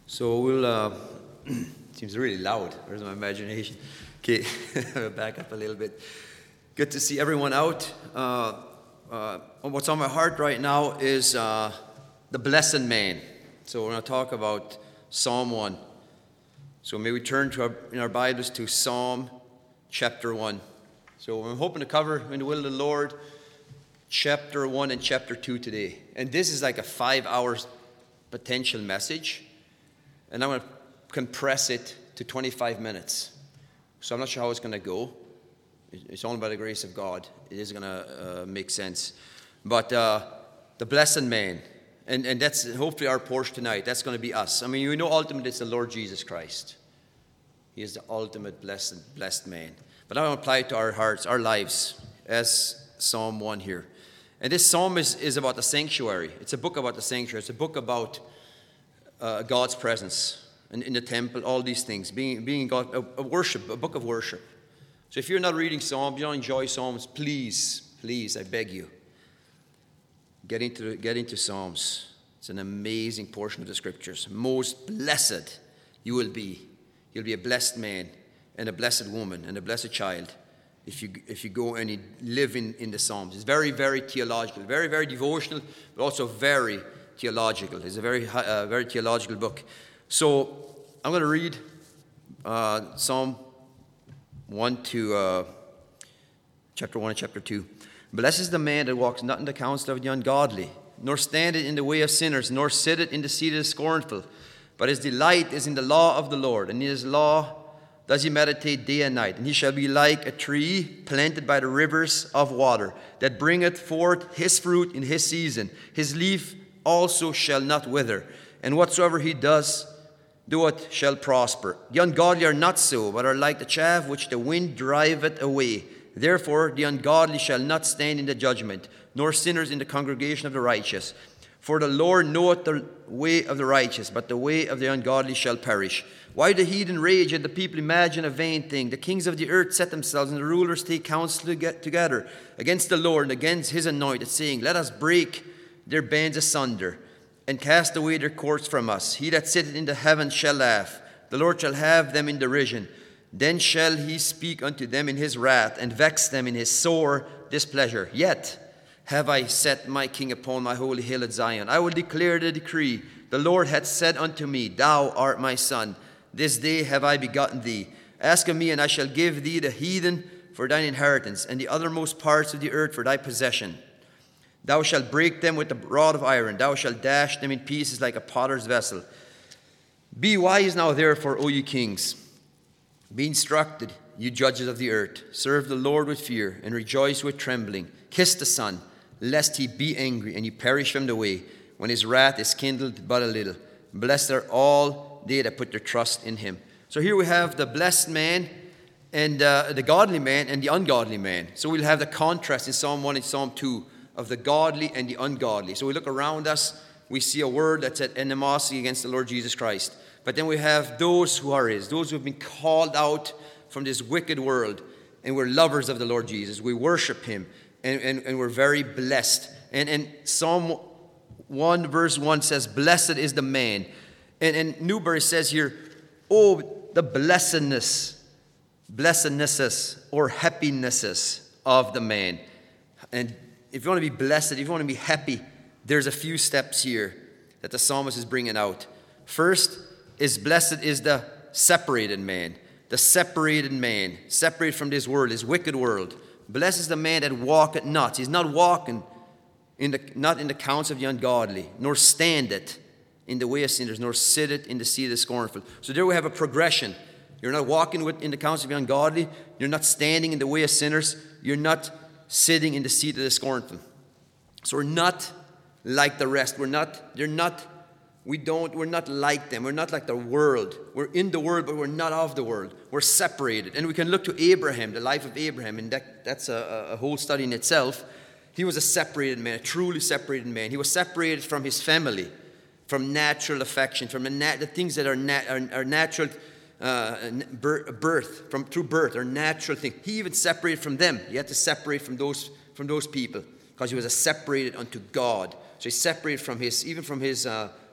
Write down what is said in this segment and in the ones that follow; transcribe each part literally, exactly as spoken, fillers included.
So we'll, uh, seems really loud. Where's my imagination? Okay, back up a little bit. Good to see everyone out. Uh, uh, what's on my heart right now is uh, the blessed man. So we're going to talk about Psalm one. So may we turn to our, in our Bibles to Psalm chapter one. So I'm hoping to cover, in the will of the Lord, chapter one and chapter two today. And this is like a five hours potential message. And I'm going to compress it to twenty-five minutes. So I'm not sure how it's going to go. It's only by the grace of God. It is going to uh, make sense. But uh, the blessed man, and, and that's hopefully our portion tonight. That's going to be us. I mean, you know, ultimately it's the Lord Jesus Christ. He is the ultimate blessed, blessed man. But I want to apply it to our hearts, our lives, as Psalm one here. And this psalm is, is about the sanctuary. It's a book about the sanctuary. It's a book about uh, God's presence in, in the temple, all these things, being, being God, a, a worship, a book of worship. So if you're not reading Psalms, you don't enjoy Psalms, please, please, I beg you, get into, get into Psalms. It's an amazing portion of the Scriptures. Most blessed you will be. You'll be a blessed man and a blessed woman and a blessed child if you if you go and you live in, in the Psalms. It's very, very theological, very, very devotional, but also very theological. It's a very, uh, very theological book. So I'm going to read uh, Psalm one to uh, chapter one and chapter two. Blessed is the man that walks not in the counsel of the ungodly, nor standeth in the way of sinners, nor sitteth in the seat of the scornful. But his delight is in the law of the Lord, and in his law does he meditate day and night. And he shall be like a tree planted by the rivers of water, that bringeth forth his fruit in his season. His leaf also shall not wither, and whatsoever he does, doeth shall prosper. The ungodly are not so, but are like the chaff which the wind driveth away. Therefore the ungodly shall not stand in the judgment, nor sinners in the congregation of the righteous. For the Lord knoweth the way of the righteous, but the way of the ungodly shall perish. Why do the heathen rage, and the people imagine a vain thing? The kings of the earth set themselves, and the rulers take counsel together against the Lord and against his anointed, saying, Let us break their bands asunder, and cast away their cords from us. He that sitteth in the heavens shall laugh. The Lord shall have them in derision. Then shall he speak unto them in his wrath, and vex them in his sore displeasure. Yet have I set my king upon my holy hill at Zion. I will declare the decree. The Lord hath said unto me, Thou art my son. This day have I begotten thee. Ask of me, and I shall give thee the heathen for thine inheritance, and the uttermost parts of the earth for thy possession. Thou shalt break them with the rod of iron. Thou shalt dash them in pieces like a potter's vessel. Be wise now, therefore, O ye kings. Be instructed, you judges of the earth. Serve the Lord with fear, and rejoice with trembling. Kiss the Son, lest he be angry, and you perish from the way, when his wrath is kindled but a little. Blessed are all they that put their trust in him. So here we have the blessed man, and uh, the godly man, and the ungodly man. So we'll have the contrast in Psalm one and Psalm two of the godly and the ungodly. So we look around us, we see a word that's at animosity against the Lord Jesus Christ. But then we have those who are his, those who have been called out from this wicked world, and we're lovers of the Lord Jesus. We worship him, and, and, and we're very blessed. And, and Psalm one verse one says, Blessed is the man. And, and Newberry says here, oh, the blessedness, blessednesses or happinesses of the man. And if you want to be blessed, if you want to be happy, there's a few steps here that the psalmist is bringing out. First is blessed is the separated man, the separated man, separated from this world, this wicked world. Blessed is the man that walketh not. He's not walking in the not in the counts of the ungodly, nor standeth in the way of sinners, nor sitteth in the seat of the scornful. So there we have a progression. You're not walking with, in the counsel of the ungodly. You're not standing in the way of sinners. You're not sitting in the seat of the scornful. So we're not like the rest. We're not, they're not, we don't, we're not like them. We're not like the world. We're in the world, but we're not of the world. We're separated. And we can look to Abraham, the life of Abraham, and that, that's a, a whole study in itself. He was a separated man, a truly separated man. He was separated from his family, from natural affection, from the, nat- the things that are, nat- are, are natural uh, birth, from through birth, are natural things. He even separated from them. He had to separate from those from those people because he was a separated unto God. So he's separated from his, even from his uh,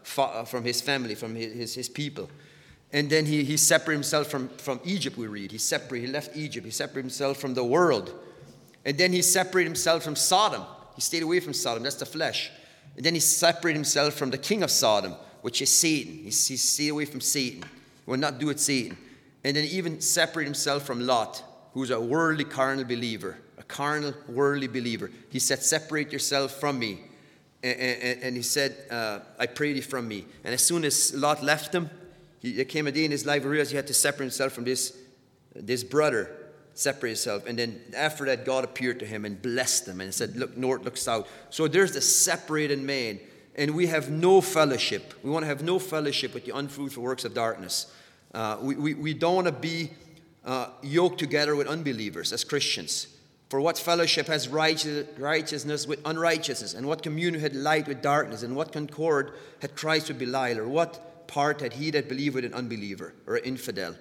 fa- from his family, from his, his, his people. And then he, he separated himself from, from Egypt, we read. He separated, he left Egypt. He separated himself from the world. And then he separated himself from Sodom. He stayed away from Sodom. That's the flesh. And then he separated himself from the king of Sodom, which is Satan. He, he stayed away from Satan. He will not do it, Satan. And then he even separated himself from Lot, who's a worldly, carnal believer. A carnal, worldly believer. He said, separate yourself from me. And, and, and he said, uh, I pray thee from me. And as soon as Lot left him, he, there came a day in his life where he realized he had to separate himself from this, this brother, separate himself. And then after that, God appeared to him and blessed him and said, look north, look south. So there's the separated man. And we have no fellowship. We want to have no fellowship with the unfruitful works of darkness. Uh, we, we, we don't want to be uh, yoked together with unbelievers as Christians. For what fellowship has righteous, righteousness with unrighteousness? And what communion had light with darkness? And what concord had Christ with Belial? Or what part had he that believed with an unbeliever or an infidel?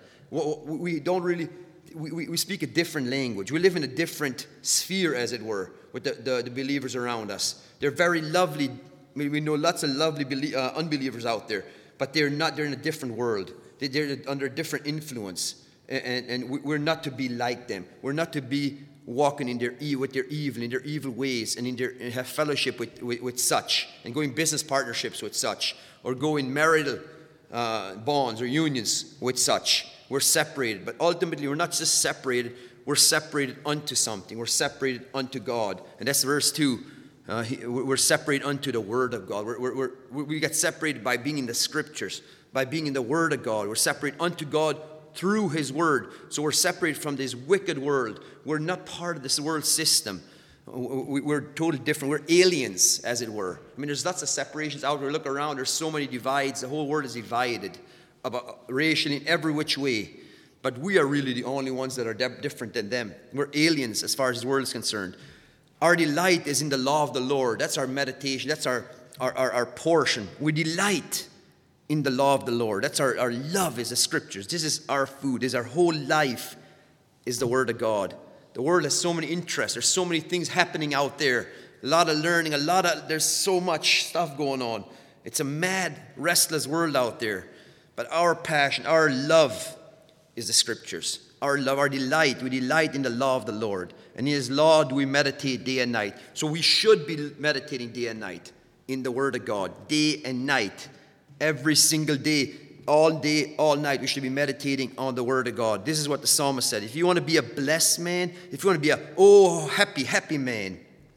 We don't really, we, we speak a different language. We live in a different sphere, as it were, with the, the, the believers around us. They're very lovely. We know lots of lovely uh, unbelievers out there, but they're not, they're in a different world. They're under a different influence. And, and we're not to be like them. We're not to be walking in their e- with their evil, in their evil ways, and in their and have fellowship with, with, with such, and go in business partnerships with such, or go in marital uh, bonds or unions with such. We're separated, but ultimately we're not just separated, we're separated unto something. We're separated unto God. And that's verse two. Uh, he, we're separated unto the Word of God. We're, we're, we're, we get separated by being in the Scriptures, by being in the Word of God. We're separated unto God through His Word. So we're separated from this wicked world. We're not part of this world system. We're totally different. We're aliens, as it were. I mean, there's lots of separations out there. Look around. There's so many divides. The whole world is divided, about racially in every which way. But we are really the only ones that are different than them. We're aliens as far as the world is concerned. Our delight is in the law of the Lord. That's our meditation. That's our, our, our, our portion. We delight in the law of the Lord. That's our, our love is the Scriptures. This is our food. This is our whole life is the Word of God. The world has so many interests. There's so many things happening out there. A lot of learning. A lot of, there's so much stuff going on. It's a mad, restless world out there. But our passion, our love is the Scriptures. Our love, our delight, we delight in the law of the Lord. And in His law do we meditate day and night. So we should be meditating day and night in the Word of God. Day and night. Every single day, all day, all night, we should be meditating on the Word of God. This is what the psalmist said. If you want to be a blessed man, if you want to be a, oh, happy, happy man,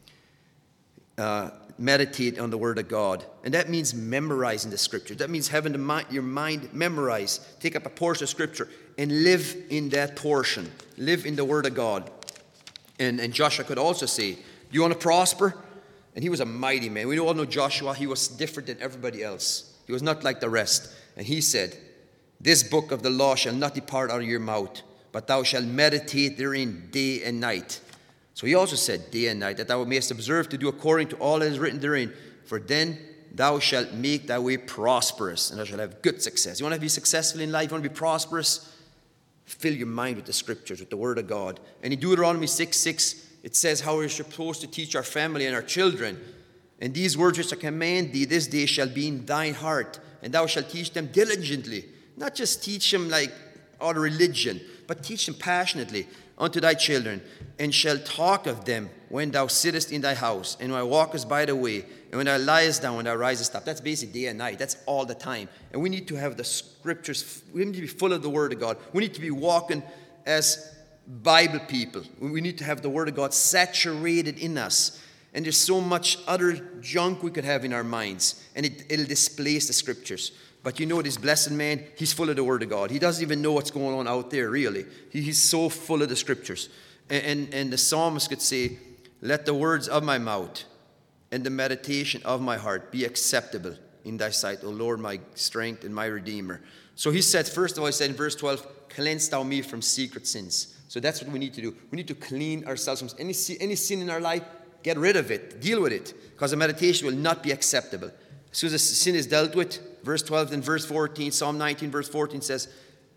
uh, meditate on the Word of God. And that means memorizing the Scriptures. That means having the mind, your mind memorized. Take up a portion of Scripture and live in that portion. Live in the Word of God. And, and Joshua could also say, do you want to prosper? And he was a mighty man. We all know Joshua. He was different than everybody else. He was not like the rest. And he said, this book of the law shall not depart out of your mouth, but thou shalt meditate therein day and night. So he also said day and night, that thou mayest observe to do according to all that is written therein. For then thou shalt make thy way prosperous, and thou shalt have good success. You want to be successful in life? You want to be prosperous? Fill your mind with the Scriptures, with the Word of God. And in Deuteronomy six six, it says how we're supposed to teach our family and our children. And these words which I command thee this day shall be in thine heart, and thou shalt teach them diligently. Not just teach them like out of religion, but teach them passionately unto thy children, and shall talk of them when thou sittest in thy house, and when thou walkest by the way, and when thou liest down, when thou risest up. That's basically day and night. That's all the time. And we need to have the Scriptures. We need to be full of the Word of God. We need to be walking as Bible people. We need to have the Word of God saturated in us. And there's so much other junk we could have in our minds, and it, it'll displace the Scriptures. But you know, this blessed man, he's full of the Word of God. He doesn't even know what's going on out there, really. He, he's so full of the Scriptures. And, and, and the psalmist could say, let the words of my mouth and the meditation of my heart be acceptable in thy sight, O Lord, my strength and my Redeemer. So he said, first of all, he said in verse twelve, cleanse thou me from secret sins. So that's what we need to do. We need to clean ourselves from any, any sin in our life. Get rid of it. Deal with it. Because the meditation will not be acceptable. As soon as the sin is dealt with, verse twelve and verse fourteen, Psalm nineteen, verse fourteen says,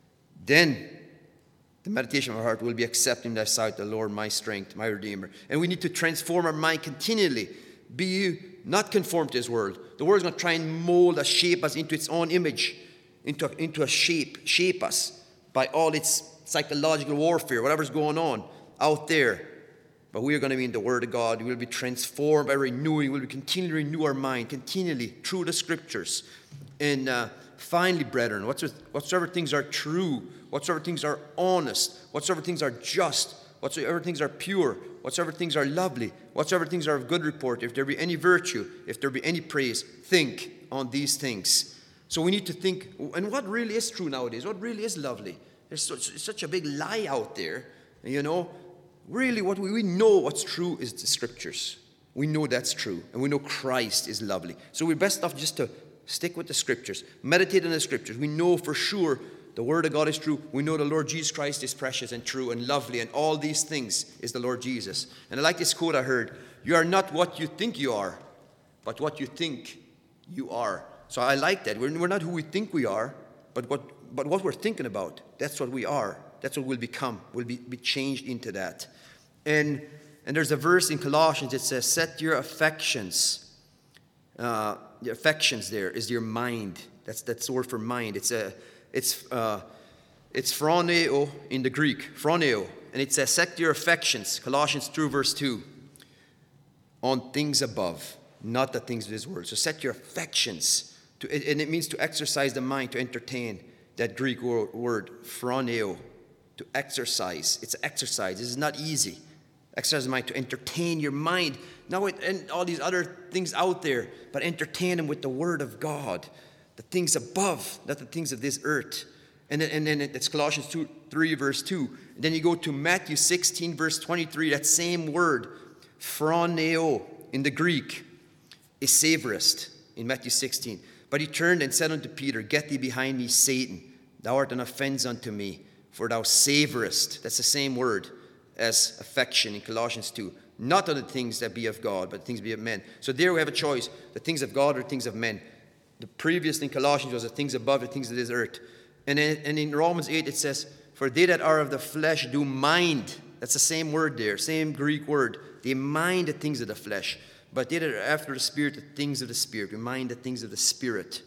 then the meditation of our heart will be accepted in thy sight, the Lord, my strength, my Redeemer. And we need to transform our mind continually Be ye not conformed to this world. The world's going to try and mold us, shape us into its own image, into, into a shape, shape us by all its psychological warfare, whatever's going on out there. But we are going to be in the Word of God. We will be transformed by renewing. We will continually renew our mind, continually through the Scriptures. And uh, finally, brethren, whatsoever things are true, whatsoever things are honest, whatsoever things are just, whatsoever things are pure, whatsoever things are lovely, whatsoever things are of good report, if there be any virtue, if there be any praise, think on these things. So we need to think, and what really is true nowadays? What really is lovely? There's such, such a big lie out there, you know. Really, what we, we know what's true is the Scriptures. We know that's true, and we know Christ is lovely. So we're best off just to stick with the Scriptures, meditate on the Scriptures. We know for sure the Word of God is true. We know the Lord Jesus Christ is precious and true and lovely, and all these things is the Lord Jesus. And I like this quote I heard: "You are not what you think you are, but what you think you are." So I like that. We're, we're not who we think we are, but what, but what we're thinking about, that's what we are. That's what we'll become. We'll be, be changed into that. And, and there's a verse in Colossians that says, set your affections. Uh, your affections there is your mind. That's, that's the word for mind. It's a, it's, uh, it's phroneo in the Greek, phroneo. And it says, set your affections, Colossians two, verse two, on things above, not the things of this world. So set your affections. To, and it means to exercise the mind, to entertain. That Greek word, word phroneo, to exercise. It's exercise. This is not easy. Exercise the mind, to entertain your mind. Now, it, and all these other things out there, but entertain them with the Word of God. The things above, not the things of this earth. And then, and then it's Colossians two, three, verse two. And then you go to Matthew sixteen, verse twenty-three. That same word, phroneo, in the Greek, is savorest in Matthew sixteen. But he turned and said unto Peter, get thee behind me, Satan. Thou art an offense unto me, for thou savorest. That's the same word as affection in Colossians two. Not on the things that be of God, but the things that be of men. So there we have a choice. The things of God or things of men. The previous in Colossians was the things above, the things of this earth. And in, and in Romans eight it says, for they that are of the flesh do mind. That's the same word there, same Greek word. They mind the things of the flesh. But they that are after the Spirit, the things of the Spirit. We mind the things of the Spirit.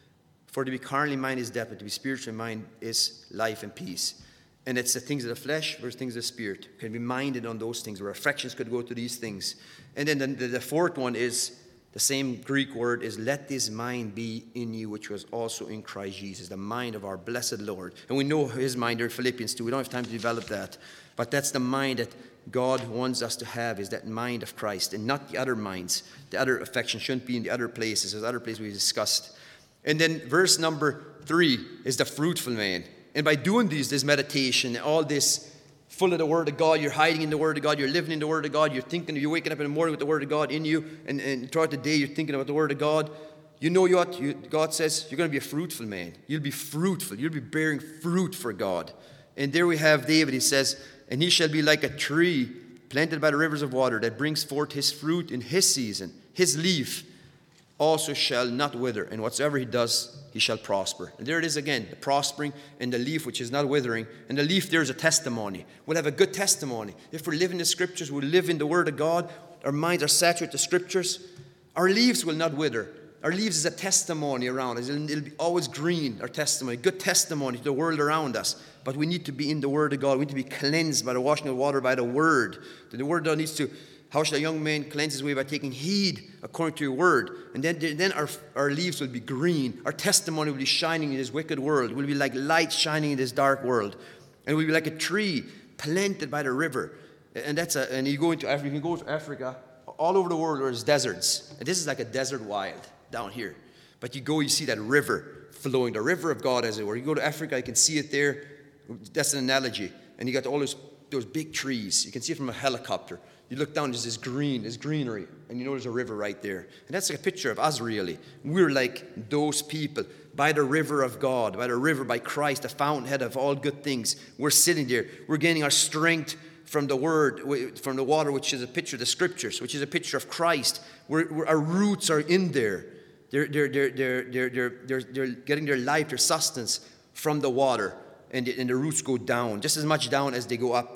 For to be carnally minded is death, but to be spiritually minded is life and peace. And it's the things of the flesh versus things of the Spirit. Can be minded on those things. Our affections could go to these things. And then the, the, the fourth one is, the same Greek word is, let this mind be in you, which was also in Christ Jesus. The mind of our blessed Lord. And we know his mind there in Philippians two. We don't have time to develop that. But that's the mind that God wants us to have, is that mind of Christ, and not the other minds. The other affections shouldn't be in the other places. There's other places we discussed. And then verse number three is the fruitful man. And by doing these, this meditation, all this full of the Word of God, you're hiding in the Word of God, you're living in the Word of God, you're thinking, you're waking up in the morning with the Word of God in you, and, and throughout the day you're thinking about the Word of God. You know what you, God says? You're going to be a fruitful man. You'll be fruitful. You'll be bearing fruit for God. And there we have David. He says, and he shall be like a tree planted by the rivers of water that brings forth his fruit in his season. His leaf also shall not wither, and whatsoever he does, he shall prosper. And there it is again, the prospering and the leaf which is not withering. And the leaf there is a testimony. We'll have a good testimony. If we live in the Scriptures, we live in the Word of God, our minds are saturated with the Scriptures, our leaves will not wither. Our leaves is a testimony around us. It'll be always green, our testimony, good testimony to the world around us. But we need to be in the Word of God. We need to be cleansed by the washing of water, by the Word. The Word of God needs to, how shall a young man cleanse his way? By taking heed according to your Word. And then, then our, our leaves will be green. Our testimony will be shining in this wicked world. We'll be like light shining in this dark world. And we'll be like a tree planted by the river. And that's a, and you go into Africa, you can go to Africa, all over the world there's deserts. And this is like a desert wild down here. But you go, you see that river flowing, the river of God, as it were. You go to Africa, you can see it there. That's an analogy. And you got all those, those big trees. You can see it from a helicopter. You look down, there's this green, this greenery, and you know there's a river right there. And that's like a picture of us, really. We're like those people by the river of God, by the river, by Christ, the fountainhead of all good things. We're sitting there. We're gaining our strength from the Word, from the water, which is a picture of the Scriptures, which is a picture of Christ. We're, we're, our roots are in there. They're, they're, they're, they're, they're, they're, they're, they're getting their life, their sustenance from the water. And the, and the roots go down, just as much down as they go up.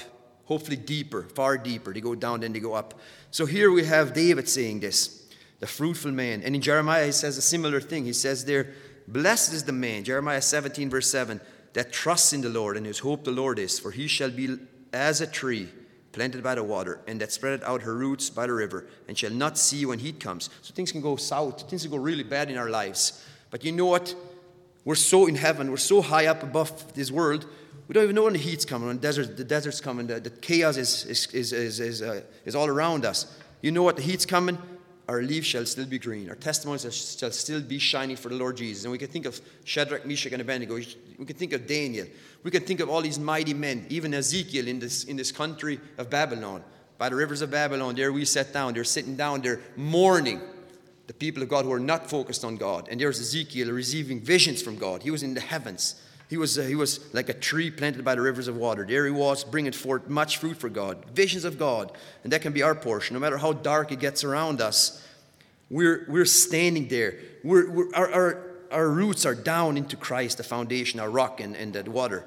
hopefully deeper, far deeper. They go down, then they go up. So here we have David saying this, the fruitful man. And in Jeremiah, he says a similar thing. He says there, blessed is the man, Jeremiah seventeen, verse seven, that trusts in the Lord and whose hope the Lord is, for he shall be as a tree planted by the water, and that spreadeth out her roots by the river, and shall not see when heat comes. So things can go south, things can go really bad in our lives. But you know what? We're so in heaven, we're so high up above this world, we don't even know when the heat's coming, when the, desert, the desert's coming, the, the chaos is, is, is, is, is, uh, is all around us. You know what? The heat's coming, our leaves shall still be green. Our testimonies shall still be shining for the Lord Jesus. And we can think of Shadrach, Meshach, and Abednego. We can think of Daniel. We can think of all these mighty men, even Ezekiel in this, in this country of Babylon. By the rivers of Babylon, there we sat down. They're sitting down there mourning the people of God who are not focused on God. And there's Ezekiel receiving visions from God. He was in the heavens. He was, uh, he was like a tree planted by the rivers of water. There he was, bringing forth much fruit for God, visions of God. And that can be our portion. No matter how dark it gets around us, we're, we're standing there. We're, we're, our, our, our roots are down into Christ, the foundation, our rock, and, and the water.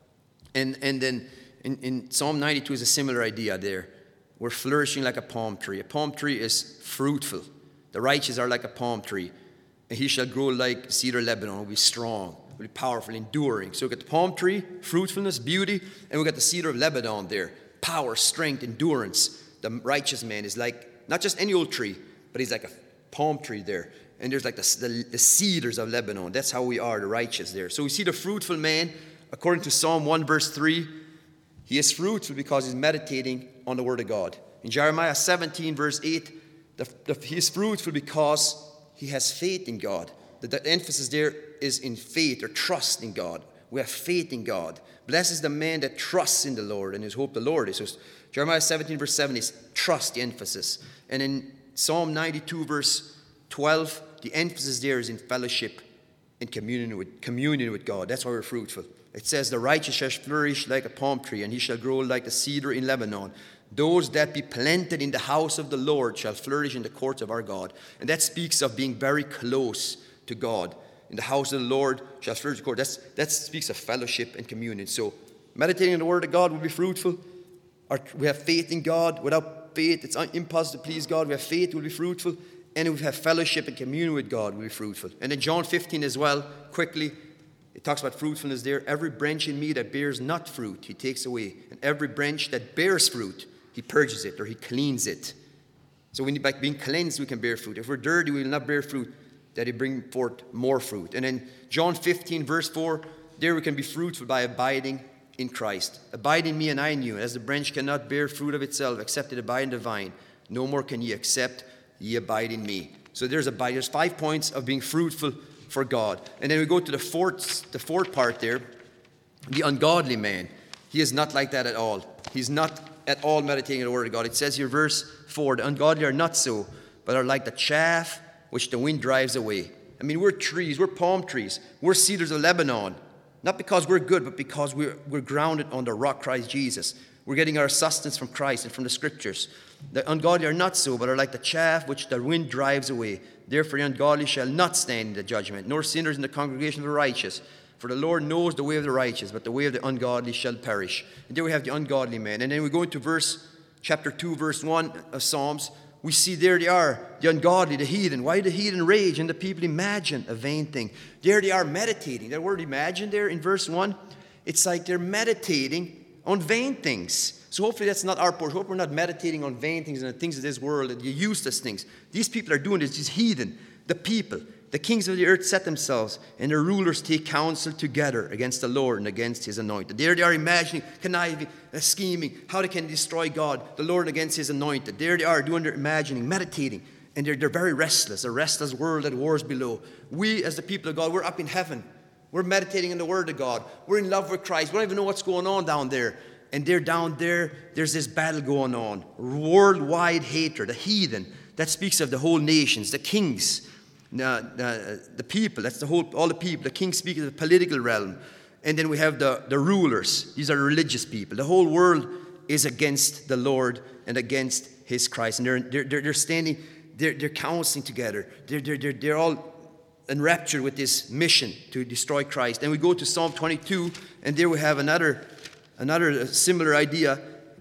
And, and then in, in Psalm ninety-two is a similar idea there. We're flourishing like a palm tree. A palm tree is fruitful. The righteous are like a palm tree. And he shall grow like cedar Lebanon, will be strong, will be powerful, enduring. So we got the palm tree, fruitfulness, beauty, and we got the cedar of Lebanon there. Power, strength, endurance. The righteous man is like, not just any old tree, but he's like a palm tree there. And there's like the, the, the cedars of Lebanon. That's how we are, the righteous there. So we see the fruitful man, according to Psalm one, verse three, he is fruitful because he's meditating on the word of God. In Jeremiah seventeen, verse eight, the, the, he is fruitful because he has faith in God. The, the emphasis there is in faith or trust in God. We have faith in God. Blessed is the man that trusts in the Lord and his hope the Lord is. So Jeremiah seventeen, verse seven is trust, the emphasis. And in Psalm ninety-two, verse twelve, the emphasis there is in fellowship and communion with, communion with God. That's why we're fruitful. It says, the righteous shall flourish like a palm tree, and he shall grow like the cedar in Lebanon. Those that be planted in the house of the Lord shall flourish in the courts of our God. And that speaks of being very close to God. In the house of the Lord shall flourish the court. That's, that speaks of fellowship and communion. So meditating on the word of God will be fruitful. Our, we have faith in God. Without faith, it's impossible to please God. We have faith, we'll be fruitful. And if we have fellowship and communion with God, we'll be fruitful. And in John fifteen as well, quickly, it talks about fruitfulness there. Every branch in me that bears not fruit, he takes away. And every branch that bears fruit, he purges it or he cleans it. So when by being cleansed, we can bear fruit. If we're dirty, we will not bear fruit, that he bring forth more fruit. And then John fifteen, verse four, there we can be fruitful by abiding in Christ. Abide in me and I in you. As the branch cannot bear fruit of itself, except it abide in the vine, no more can ye except ye abide in me. So there's abide. There's five points of being fruitful for God. And then we go to the fourth, the fourth part there, the ungodly man. He is not like that at all. He's not at all meditating on the word of God. It says here, verse four, the ungodly are not so, but are like the chaff which the wind drives away. I mean, we're trees, we're palm trees, we're cedars of Lebanon. Not because we're good, but because we're, we're grounded on the rock, Christ Jesus. We're getting our sustenance from Christ and from the scriptures. The ungodly are not so, but are like the chaff which the wind drives away. Therefore the ungodly shall not stand in the judgment, nor sinners in the congregation of the righteous. For the Lord knows the way of the righteous, but the way of the ungodly shall perish. And there we have the ungodly man. And then we go into verse, chapter two, verse one of Psalms. We see there they are, the ungodly, the heathen. Why the heathen rage and the people imagine a vain thing? There they are meditating. That word imagine there in verse one, it's like they're meditating on vain things. So hopefully that's not our portion. Hope we're not meditating on vain things and the things of this world and the useless things. These people are doing this, these heathen, the people. The kings of the earth set themselves, and the rulers take counsel together against the Lord and against his anointed. There they are imagining, conniving, uh, scheming, how they can destroy God, the Lord against his anointed. There they are doing their imagining, meditating, and they're, they're very restless, a restless world that wars below. We, as the people of God, we're up in heaven. We're meditating on the word of God. We're in love with Christ. We don't even know what's going on down there. And they're down there, there's this battle going on. Worldwide hatred, a heathen. That speaks of the whole nations, the kings, uh, the, the people. That's the whole, all the people. The kings speak of the political realm. And then we have the, the rulers. These are religious people. The whole world is against the Lord and against his Christ. And they're, they're, they're standing, they're, they're counseling together. They're, they're, they're, they're all enraptured with this mission to destroy Christ. And we go to Psalm twenty-two, and there we have another Another similar idea.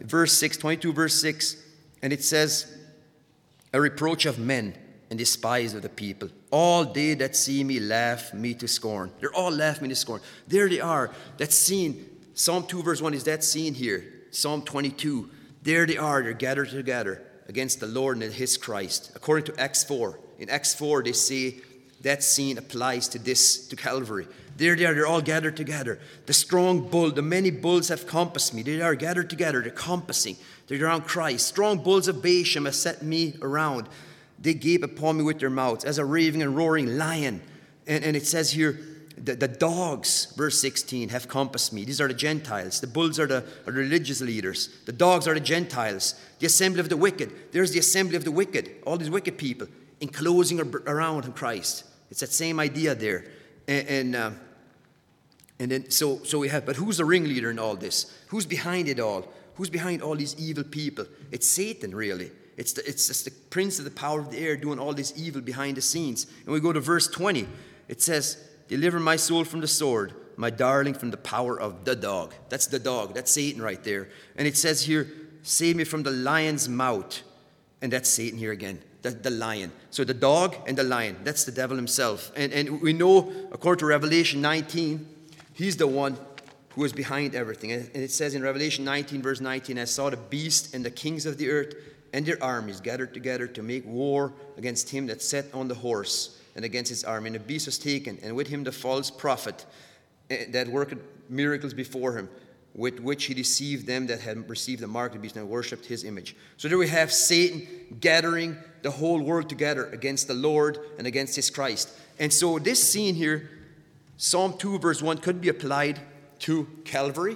verse six, twenty-two, verse six, and it says, a reproach of men and despise of the people. All they that see me laugh me to scorn. They're all laughing me to scorn. There they are. That scene, Psalm two, verse one is that scene here. Psalm twenty-two. There they are. They're gathered together against the Lord and his Christ. According to Acts four. In Acts four, they say that scene applies to this, to Calvary. There they are. They're all gathered together. The strong bull, the many bulls have compassed me. They are gathered together. They're compassing. They're around Christ. Strong bulls of Bashan have set me around. They gape upon me with their mouths as a raving and roaring lion. And, and it says here, the, the dogs, verse sixteen, have compassed me. These are the Gentiles. The bulls are the, are the religious leaders. The dogs are the Gentiles. The assembly of the wicked. There's the assembly of the wicked. All these wicked people enclosing around Christ. It's that same idea there. And, and, uh, and then so, so we have, but who's the ringleader in all this? Who's behind it all? Who's behind all these evil people? It's Satan, really. It's, the, it's just the prince of the power of the air doing all this evil behind the scenes. And we go to verse twenty. It says, deliver my soul from the sword, my darling from the power of the dog. That's the dog. That's Satan right there. And it says here, save me from the lion's mouth. And that's Satan here again, the, the lion. So the dog and the lion, that's the devil himself. And, and we know, according to Revelation nineteen, he's the one who is behind everything. And it says in Revelation nineteen, verse nineteen, I saw the beast and the kings of the earth and their armies gathered together to make war against him that sat on the horse and against his army. And the beast was taken, and with him the false prophet that worked miracles before him, with which he deceived them that had received the mark of the beast and worshipped his image. So there we have Satan gathering the whole world together against the Lord and against his Christ. And so this scene here, Psalm two, verse one, could be applied to Calvary.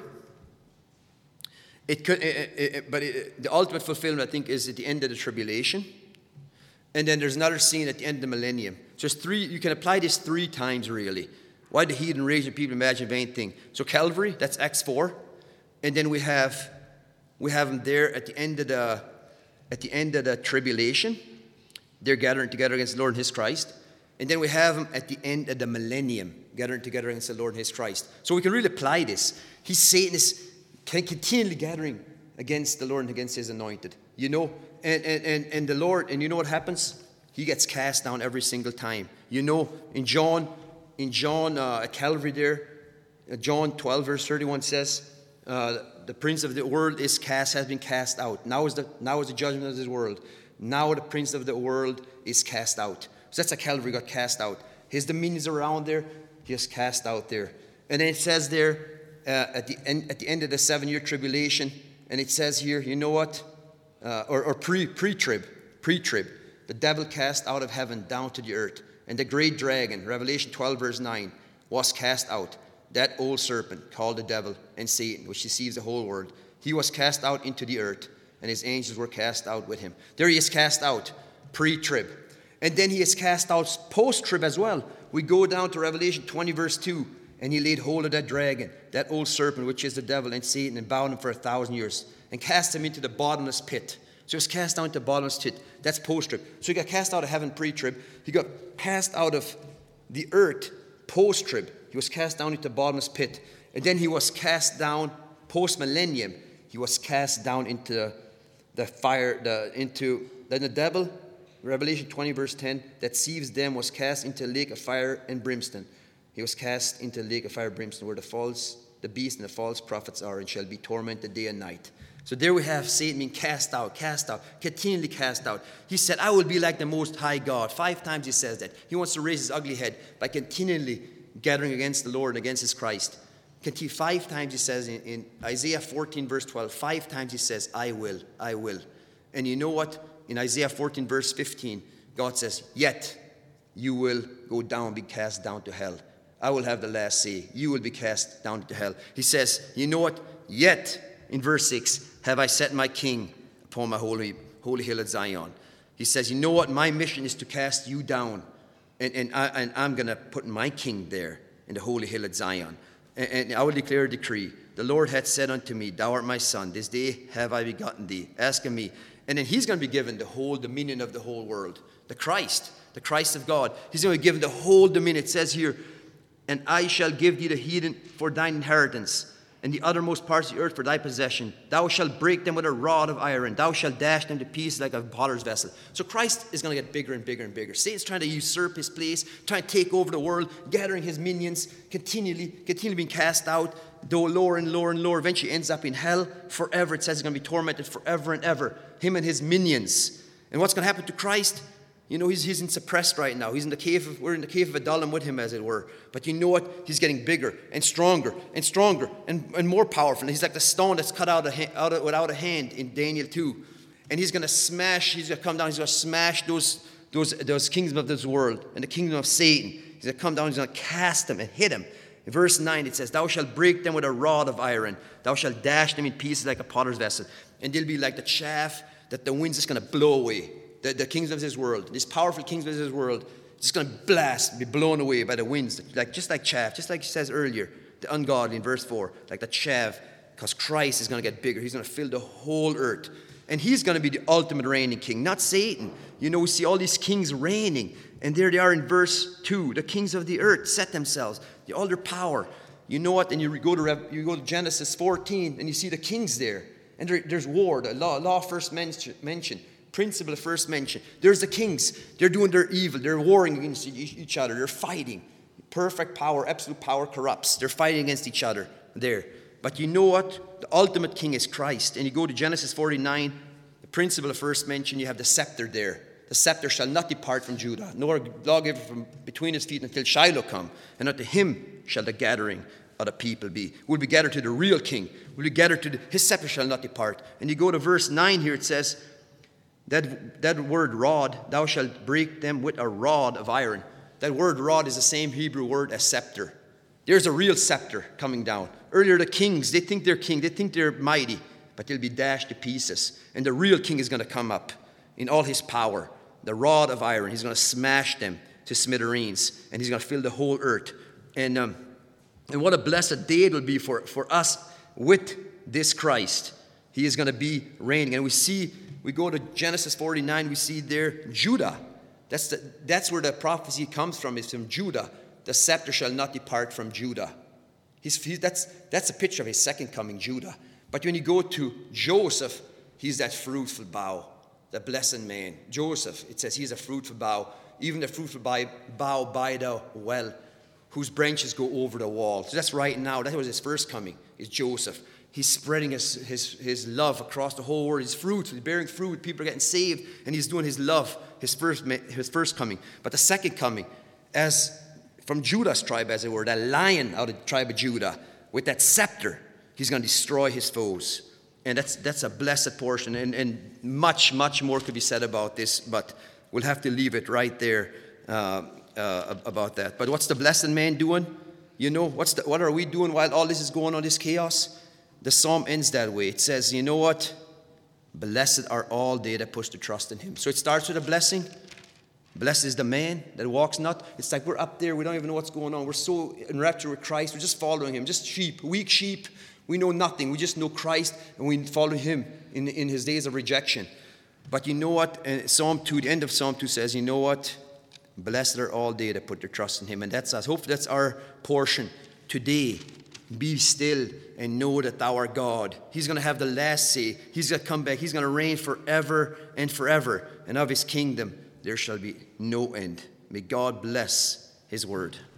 It could, it, it, but it, the ultimate fulfillment, I think, is at the end of the tribulation. And then there's another scene at the end of the millennium. So it's three, you can apply this three times, really. Why the heathen rage and people imagine vain thing? So Calvary, that's Acts four. And then we have we have them there at the end of the at the end of the tribulation. They're gathering together against the Lord and his Christ. And then we have them at the end of the millennium, gathering together against the Lord and his Christ. So we can really apply this. He's Satan is continually gathering against the Lord and against his anointed. You know, and, and, and, and the Lord, and you know what happens? He gets cast down every single time. You know, in John, in John uh, at Calvary there, uh, John twelve, verse thirty-one says, uh, the prince of the world is cast, has been cast out. Now is the now is the judgment of this world. Now the prince of the world is cast out. So that's a Calvary got cast out. His dominions around there, he is cast out there. And then it says there, uh, at the end at the end of the seven-year tribulation, and it says here, you know what? Uh, or or pre pre-trib, pre-trib, the devil cast out of heaven down to the earth, and the great dragon, Revelation twelve, verse nine, was cast out. That old serpent called the devil and Satan, which deceives the whole world. He was cast out into the earth, and his angels were cast out with him. There he is cast out, pre-trib. And then he is cast out post-trib as well. We go down to Revelation twenty, verse two, and he laid hold of that dragon, that old serpent, which is the devil and Satan, and bound him for a thousand years, and cast him into the bottomless pit. So he was cast down into the bottomless pit. That's post-trib. So he got cast out of heaven pre-trib. He got cast out of the earth post-trib. He was cast down into the bottomless pit. And then he was cast down post-millennium. He was cast down into the fire, the, into, then the devil, Revelation twenty, verse ten, that deceives them was cast into a lake of fire and brimstone. He was cast into a lake of fire and brimstone, where the false, the beast and the false prophets are, and shall be tormented day and night. So there we have Satan being cast out, cast out, continually cast out. He said, I will be like the Most High God. Five times he says that. He wants to raise his ugly head by continually gathering against the Lord and against his Christ. Five times he says in, in Isaiah fourteen, verse twelve, five times he says, I will, I will. And you know what? In Isaiah fourteen, verse fifteen, God says, yet you will go down, be cast down to hell. I will have the last say. You will be cast down to hell. He says, you know what? Yet, in verse six, have I set my king upon my holy, holy hill at Zion. He says, you know what? My mission is to cast you down. And, and, I, and I'm going to put my king there in the holy hill at Zion. And, and I will declare a decree. The Lord hath said unto me, thou art my son. This day have I begotten thee. Ask of me. And then he's going to be given the whole dominion of the whole world. The Christ, the Christ of God. He's going to be given the whole dominion. It says here, and I shall give thee the heathen for thine inheritance, and the uttermost parts of the earth for thy possession. Thou shalt break them with a rod of iron. Thou shalt dash them to pieces like a potter's vessel. So Christ is going to get bigger and bigger and bigger. Satan's trying to usurp his place, trying to take over the world, gathering his minions, continually, continually being cast out, though lower and lower and lower. Eventually ends up in hell forever. It says he's going to be tormented forever and ever. Him and his minions. And what's going to happen to Christ? You know, he's, he's in suppressed right now. He's in the cave of, we're in the cave of Adullam with him, as it were. But you know what? He's getting bigger and stronger and stronger and, and more powerful. He's like the stone that's cut out, of, out of, without a hand in Daniel two. And he's going to smash, he's going to come down, he's going to smash those, those, those kingdoms of this world and the kingdom of Satan. He's going to come down, he's going to cast them and hit them. In verse nine, it says, thou shalt break them with a rod of iron. Thou shalt dash them in pieces like a potter's vessel. And they'll be like the chaff that the wind's just going to blow away. The, the kings of this world, this powerful kings of this world, just going to blast, be blown away by the winds, like just like chaff, just like he says earlier, the ungodly in verse four, like the chaff, because Christ is going to get bigger. He's going to fill the whole earth. And he's going to be the ultimate reigning king, not Satan. You know, we see all these kings reigning, and there they are in verse two. The kings of the earth set themselves, the all their power. You know what? And you go to you go to Genesis fourteen, and you see the kings there. And there, there's war, the law, law first mentioned. Principle first mentioned. There's the kings. They're doing their evil. They're warring against each other. They're fighting. Perfect power, absolute power corrupts. They're fighting against each other there. But you know what? The ultimate king is Christ. And you go to Genesis forty-nine, the principle first mentioned, you have the scepter there. The scepter shall not depart from Judah, nor lawgiver from between his feet until Shiloh come. And unto him shall the gathering of the people be. We'll be gathered to the real king. We'll be gathered to the, his scepter shall not depart. And you go to verse nine here, it says, That, that word rod, thou shalt break them with a rod of iron. That word rod is the same Hebrew word as scepter. There's a real scepter coming down. Earlier the kings, they think they're king, they think they're mighty, but they'll be dashed to pieces. And the real king is going to come up in all his power. The rod of iron, he's going to smash them to smithereens, and he's going to fill the whole earth. And, um, and what a blessed day it will be for, for us with this Christ. He is going to be reigning. And we see We go to Genesis forty-nine, we see there Judah. That's, the, that's where the prophecy comes from, is from Judah. The scepter shall not depart from Judah. He's, he's, that's, that's a picture of his second coming, Judah. But when you go to Joseph, he's that fruitful bough, the blessed man. Joseph, it says he's a fruitful bough, even the fruitful bough by the well, whose branches go over the wall. So that's right now. That was his first coming, is Joseph. He's spreading his, his, his love across the whole world. His fruit, he's bearing fruit. People are getting saved, and he's doing his love, his first, his first coming. But the second coming, as from Judah's tribe, as it were, that lion out of the tribe of Judah, with that scepter, he's going to destroy his foes. And that's that's a blessed portion. And, and much, much more could be said about this, but we'll have to leave it right there uh, uh, about that. But what's the blessed man doing? You know, what's the, what are we doing while all this is going on, this chaos? The psalm ends that way. It says, you know what? Blessed are all they that put their trust in him. So it starts with a blessing. Blessed is the man that walks not. It's like we're up there. We don't even know what's going on. We're so in rapture with Christ. We're just following him. Just sheep, weak sheep. We know nothing. We just know Christ, and we follow him in, in his days of rejection. But you know what? And Psalm two, the end of Psalm two says, you know what? Blessed are all they that put their trust in him. And that's us. Hopefully that's our portion today. Be still and know that thou art God. He's going to have the last say. He's going to come back. He's going to reign forever and forever. And of his kingdom there shall be no end. May God bless his word.